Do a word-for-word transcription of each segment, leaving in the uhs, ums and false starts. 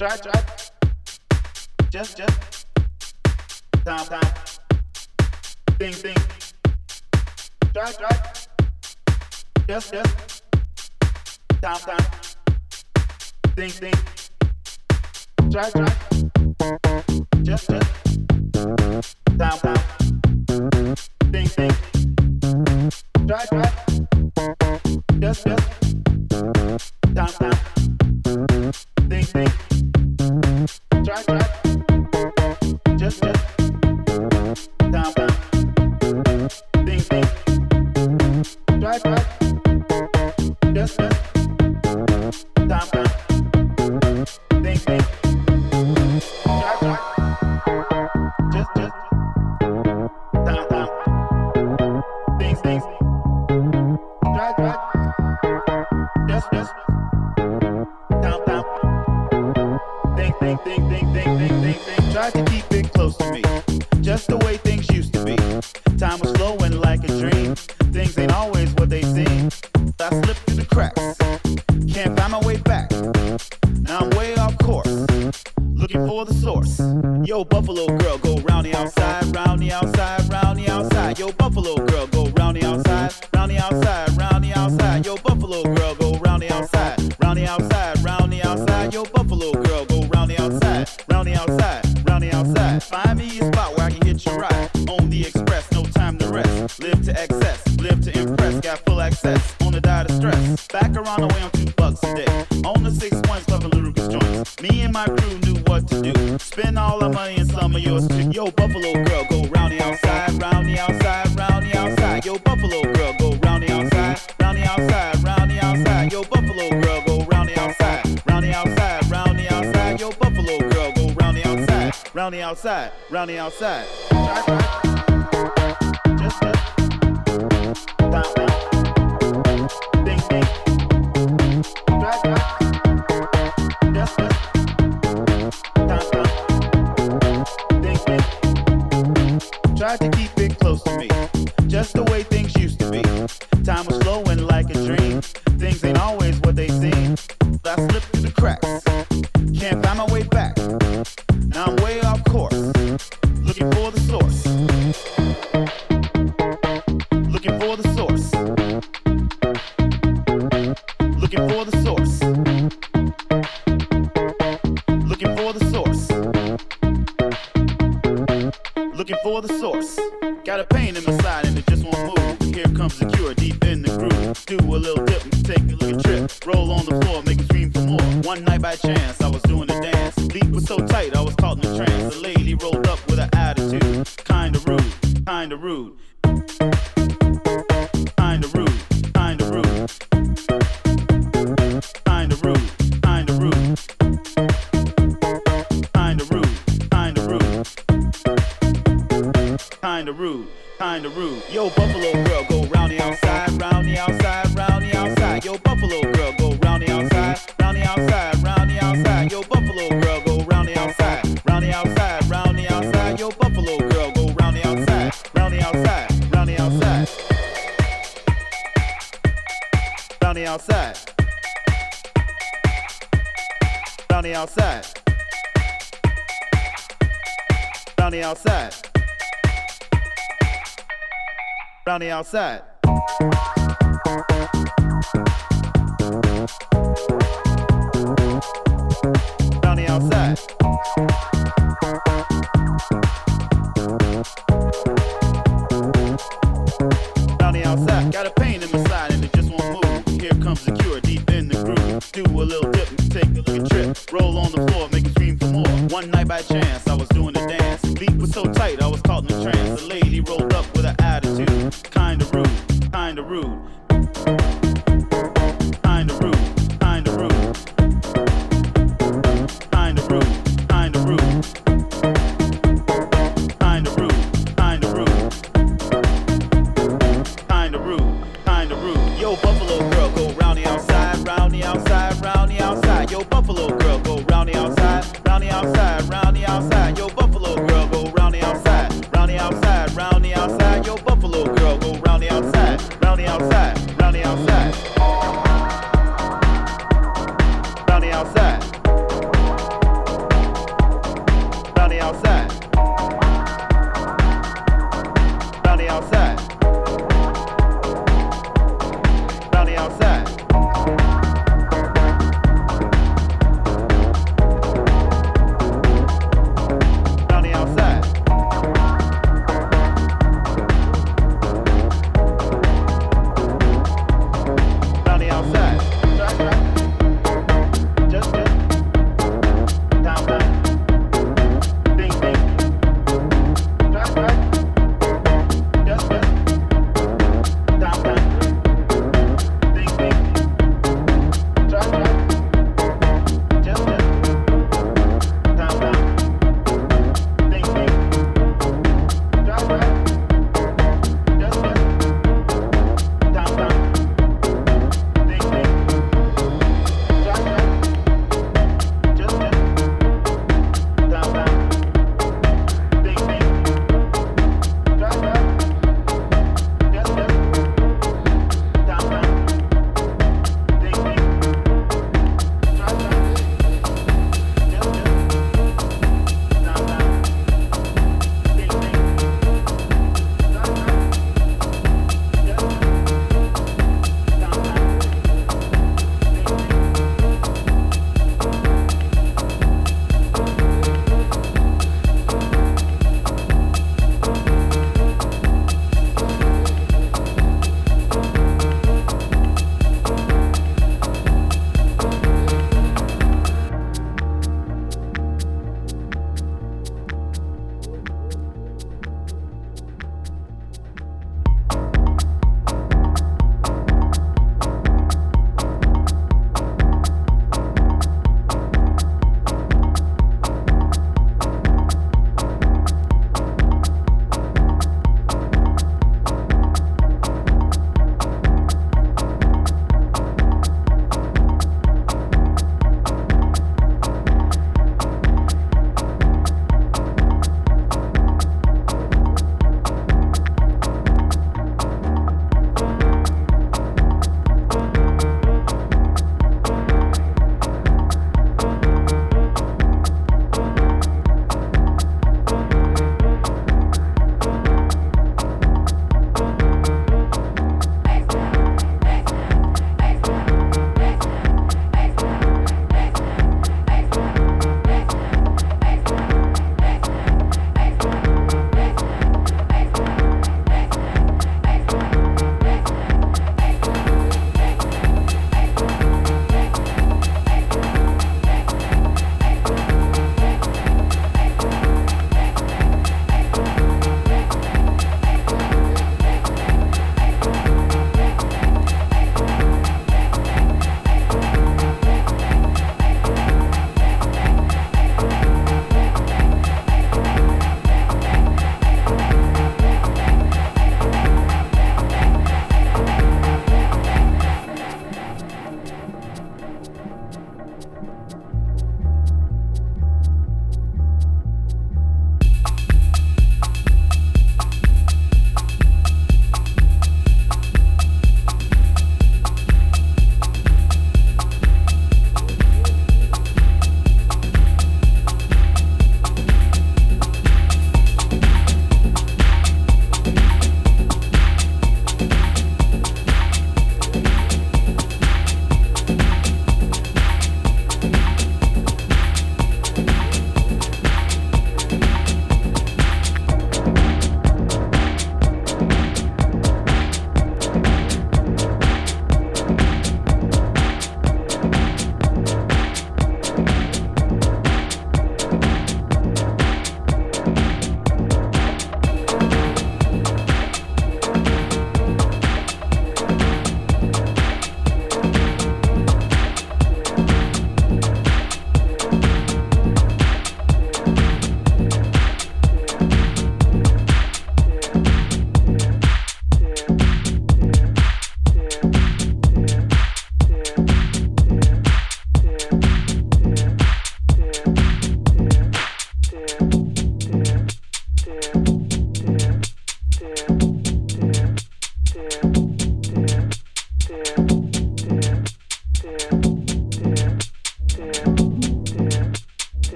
Try, try. Just, just. Time, time. Thing, thing. Try, try. Just, just. Time, time. Thing, thing. Try, try. Just, just. Time, time. Thing, thing. Try, try. Just, just. Time, time. Thing, thing. Try, try. Just, just. Time, time. Thing, thing. Try, try. Just, just. Time, time. Thing, thing. Try, try. Just, just. Time, time. Things, things. Try, try. Just, just. Time, time. Think, think, think, think, think, think, think, think. Try to keep it close to me, just the way things used to be. Time was flowing like a dream. Things ain't always what they seem. I slipped through the cracks, can't find my way back. Now I'm way off course, looking for the source. Yo, Buffalo girl, go round the outside, round the outside, round the outside. Yo, Buffalo girl, go round the outside, round the outside, round the outside. Yo, Buffalo girl, go round the outside, round the outside, round the outside. Yo, Buffalo girl, go round the outside, round the outside, round the outside. Find me a spot where I can hit your ride. On the express, no time to rest. Live to excess, live to impress. Got full access on the diet of stress. Back around the way on two bucks a day. On the six points, puffin' Lucas joints. Me and my crew knew what to do. Spend all our money and some of yours too. Yo, Buffalo girl, go round the outside, round the outside, round the outside. Yo, Buffalo girl, go round the outside, round the outside, round the outside. Yo, Buffalo girl, go round the outside, round the outside, round the outside. Yo, Buffalo girl, go round the outside, round the outside, round the outside. Try, try. Just, just. Time, time. Think, think. Try, try. Just, just. Time, time. Think, think. Try to keep it close to me, just the way things used to be. Time was flowing like a dream. Things ain't always what they seem. I slipped through the cracks, can't find my way back. Now I'm way off course, looking for the source. Looking for the source. Looking for the source. Looking for the source. Looking for the source. Got a pain in my side and it just won't move. Here comes the cure deep in the groove. Do a little dip and take a little trip. Roll on the floor, make it scream for more. One night by chance, I was doing the dance. Beat was so tight, I was caught in a trance. The lady rolled up with an attitude. Kinda rude, kinda rude. Kinda rude, kinda rude. Kinda rude, kinda rude. Kinda rude, kinda rude. Kinda rude, kinda rude. Yo, Buffalo girl, go round the outside, round the outside, round the outside. Yo, Buffalo girl, go round the outside, round the outside, round the outside. Yo, Buffalo girl, go round the outside, round the outside, round the outside. Yo, Buffalo girl, go round the outside, round the outside, round the outside. Round the outside. Round the outside. Round the outside. Round the outside. Round the outside. Round the outside. Got a pain in my side and it just won't move. Here comes the cure deep in the groove. Do a little dip and take a little trip. Roll on the floor, make it scream for more. One night by chance, I was doing the dance. Beat was so tight, I was caught in a trance. The lady rolled up with an attitude. Kinda rude, kinda rude. Kinda rude, kinda rude. Kinda rude, kinda rude. Kinda rude, kinda rude. Kinda rude, kinda rude. Yo, Buffalo girl, go round the outside, round the outside, round the outside. Yo, Buffalo girl, go round the outside, round the outside, round the outside. Yo, Buffalo girl, go round the outside, round the outside, round the outside. Yo, Buffalo girl, go round the outside, round the outside, round the outside. Round the outside.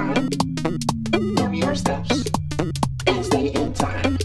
time. Know your steps and stay in time.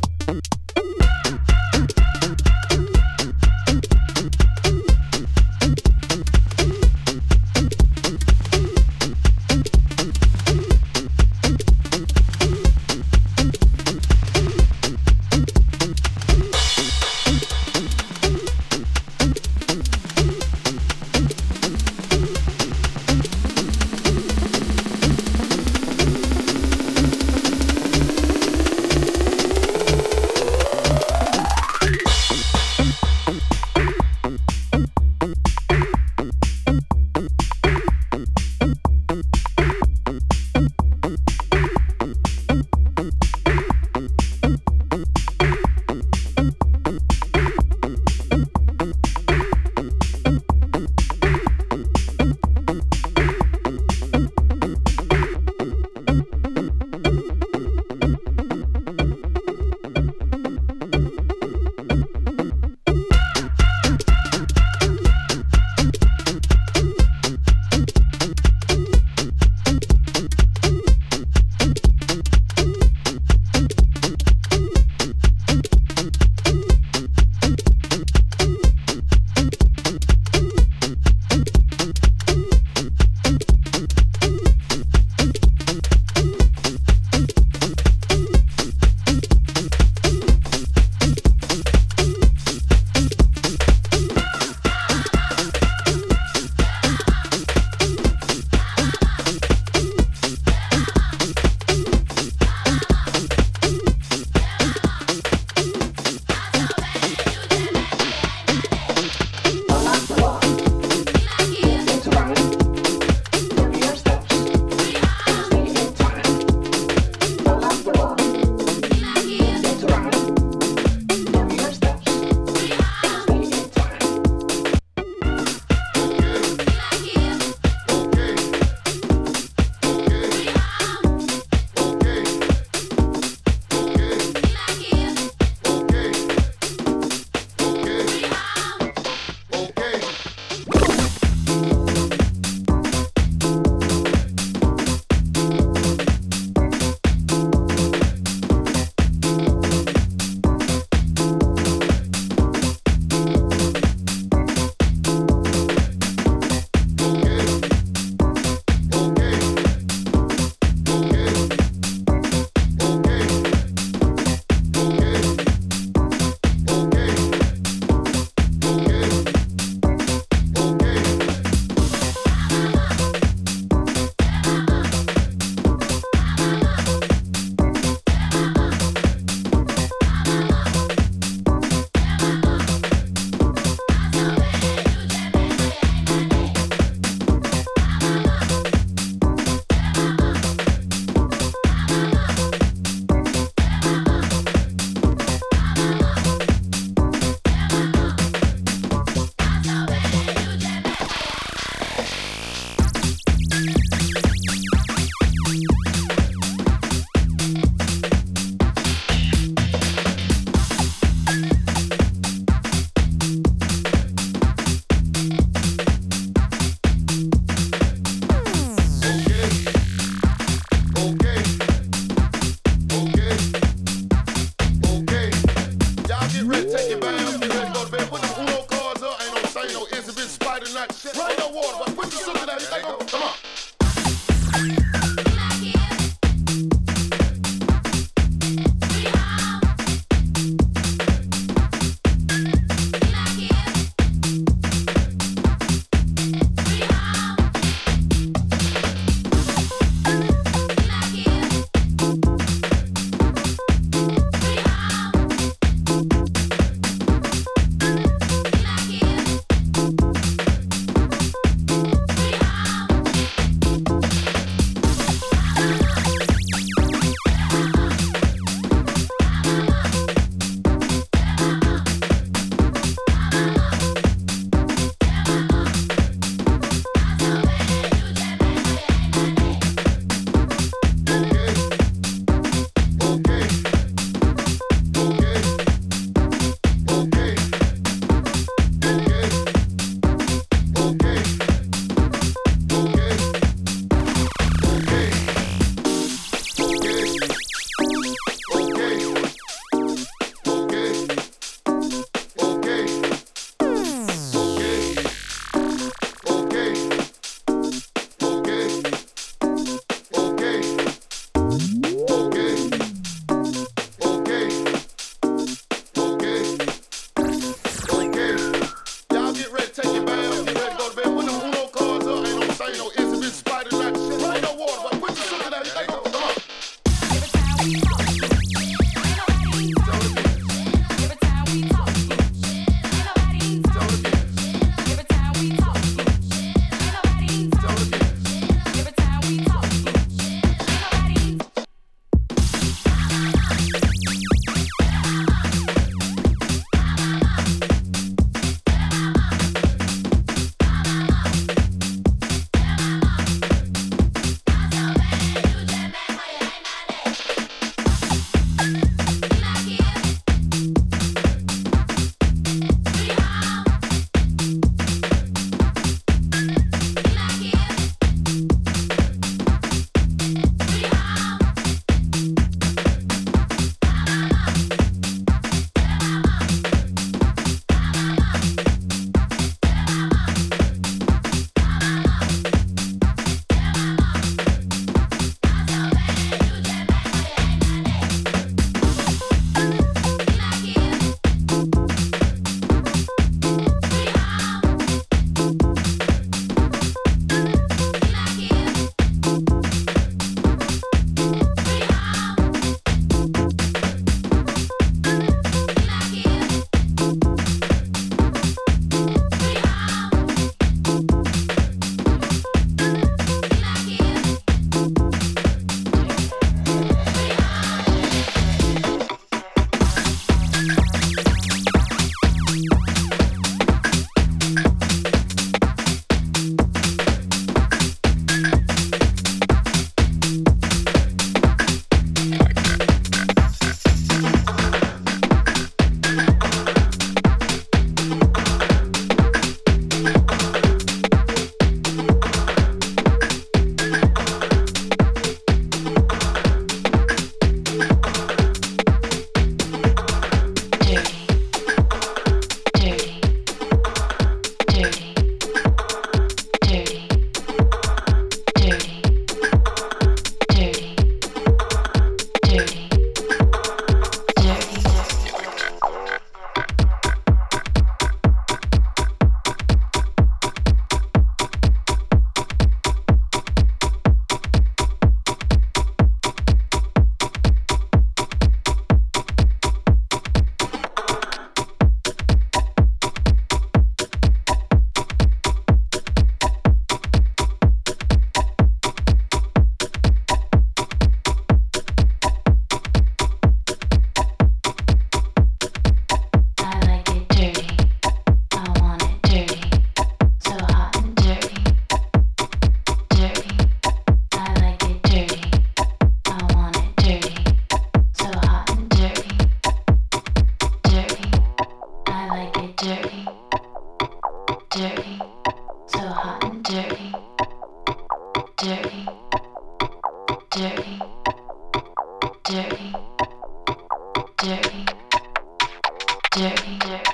dirty, dirty, dirty, dirty, dirty.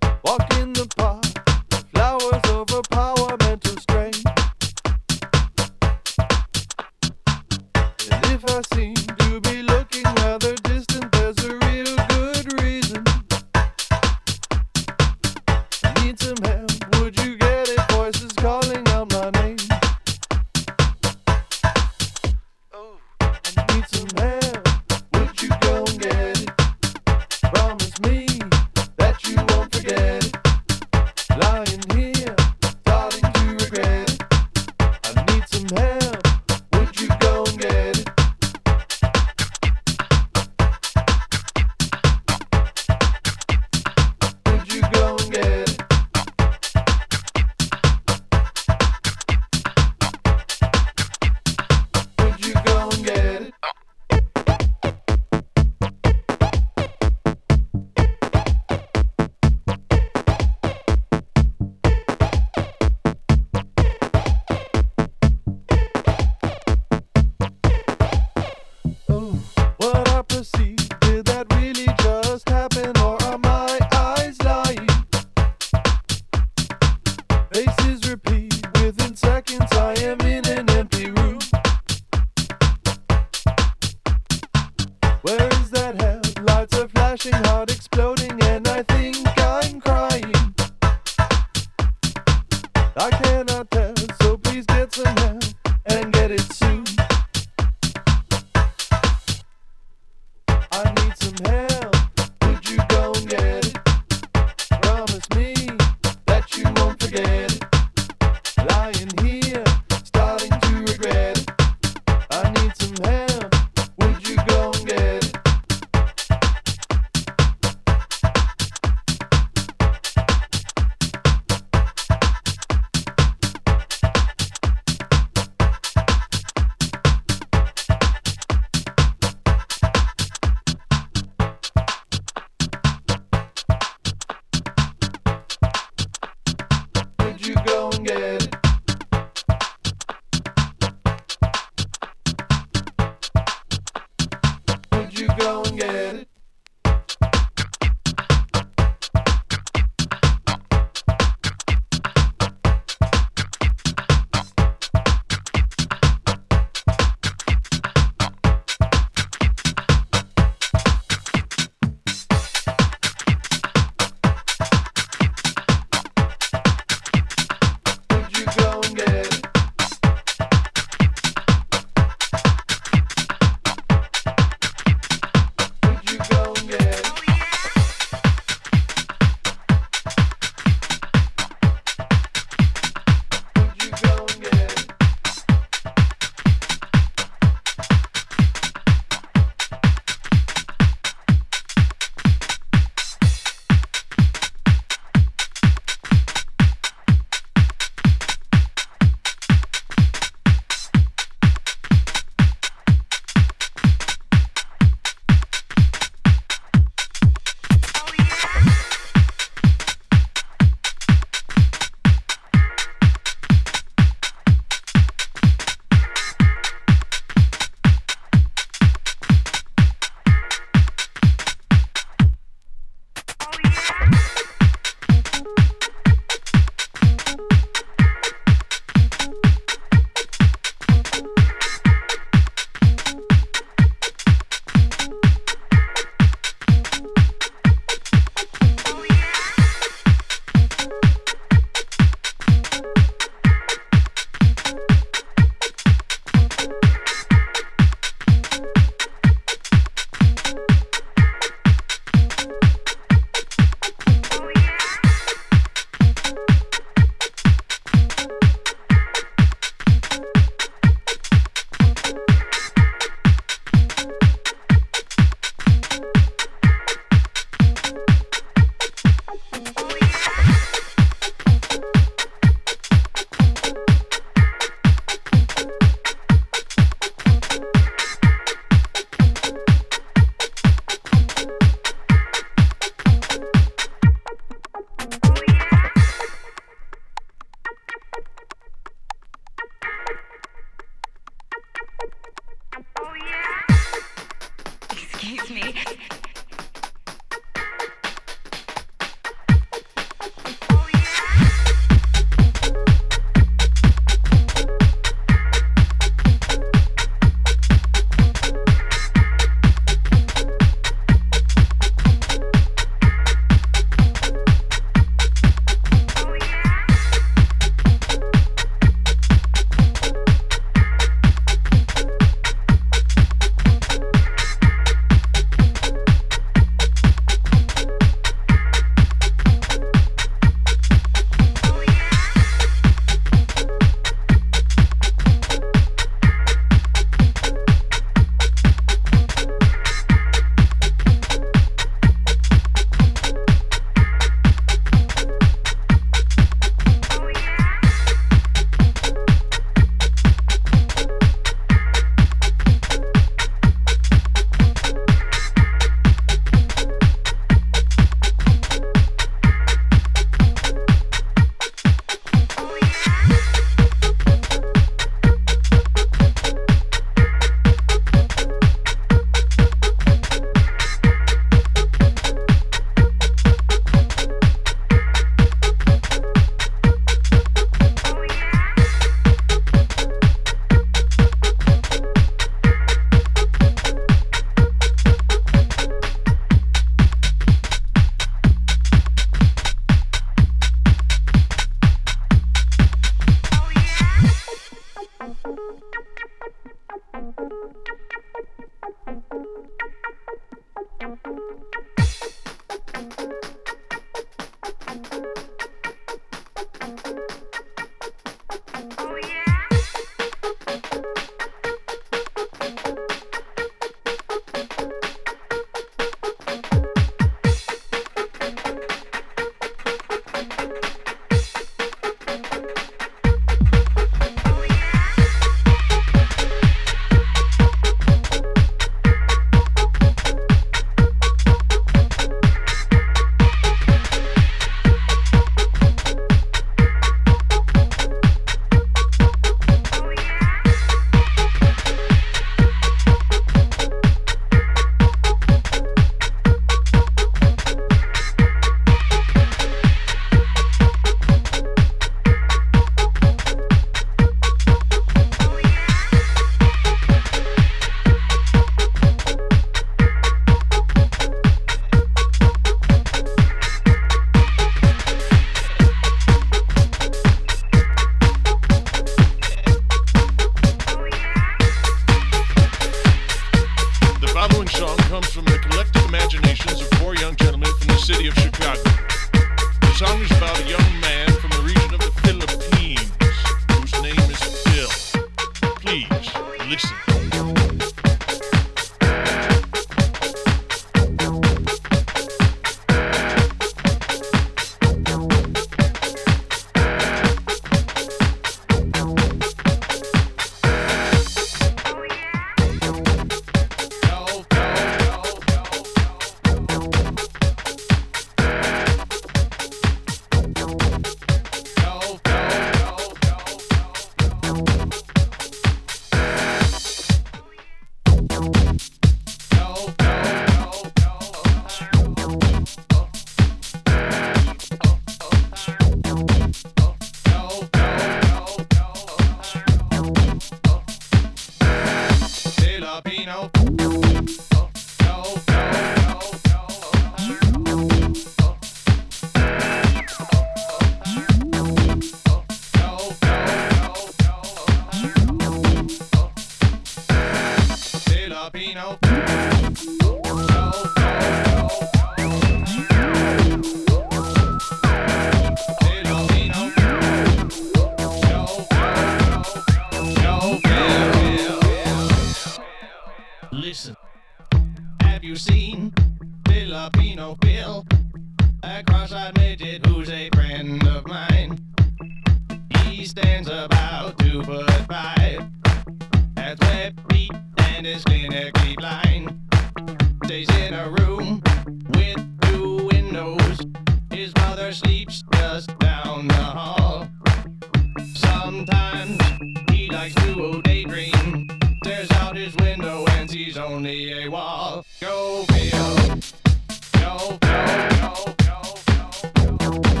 seen Filipino Phil, a cross-eyed midget who's a friend of mine. He stands about two foot five, has webbed feet and is clinically blind. Stays in a room with two windows. His mother sleeps just down the hall. Sometimes he likes to daydream, stares out his window and sees only a wall. Go Phil, go, go, go, go, go, go.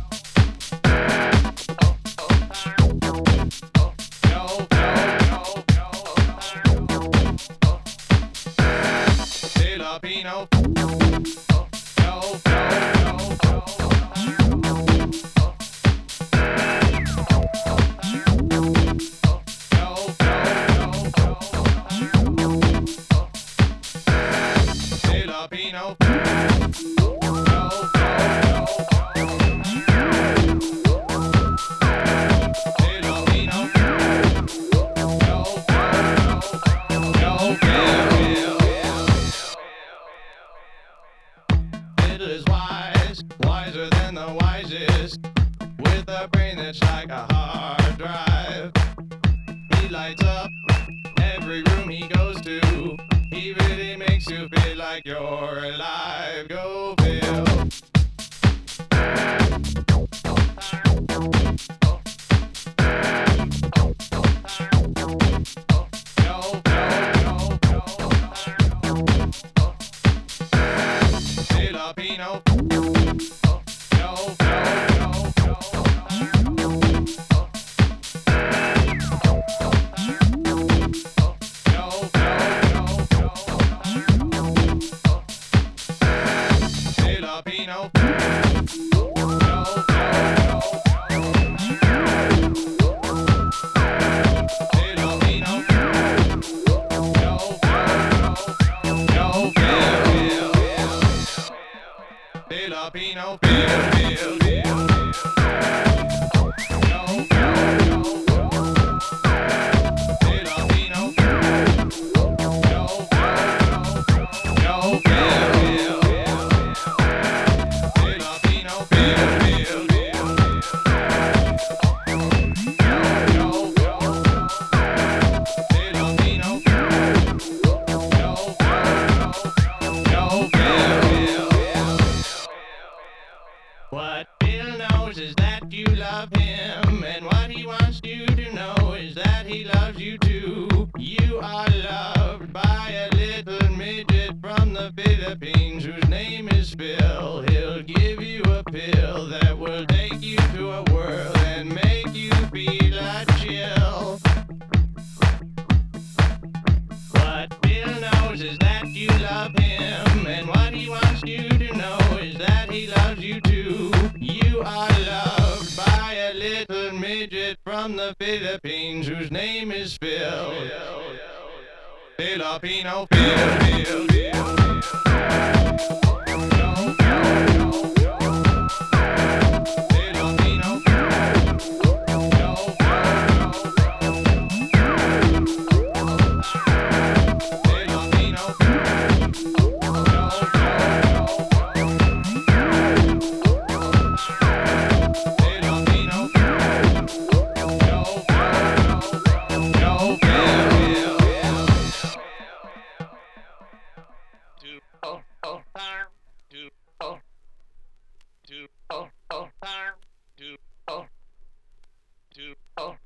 Filipino, go, go, go, go. Filipino, is wise, wiser than the wisest, with a brain that's like a hard drive. He lights up every room he goes to. He really makes you feel like you're alive. Go Phil. Go, go, go, go. Filipino, go, go, go, go. Filipino, go, go, go. Filipino, go, go, go, Phil. Filipino, Phil, Phil, Phil. Go, go, go, go. Filipino, go, go, go, go, Phil, Phil. Filipino, Phil, Phil, Phil. Go, go, go. Filipino, go, go, go, Phil, Phil. What Phil knows is that you love him, and what he wants you to know is that he loves you too. You are loved by a little midget from the Philippines whose name is Phil. He'll give you a pill that will take you to a world and make you feel a chill. What Phil knows is that you love him, and what he wants you to know is that he loves you too. You are loved by a little midget from the Philippines whose name is Phil. Filipino, Phil, Phil, Phil. Go, go, go, go. Filipino, go, go, go. Filipino, go, go, Filipino, go, go, Phil, Phil. Do, oh, oh, farm. Do, oh, do, oh, oh, farm. Do, oh, do, oh.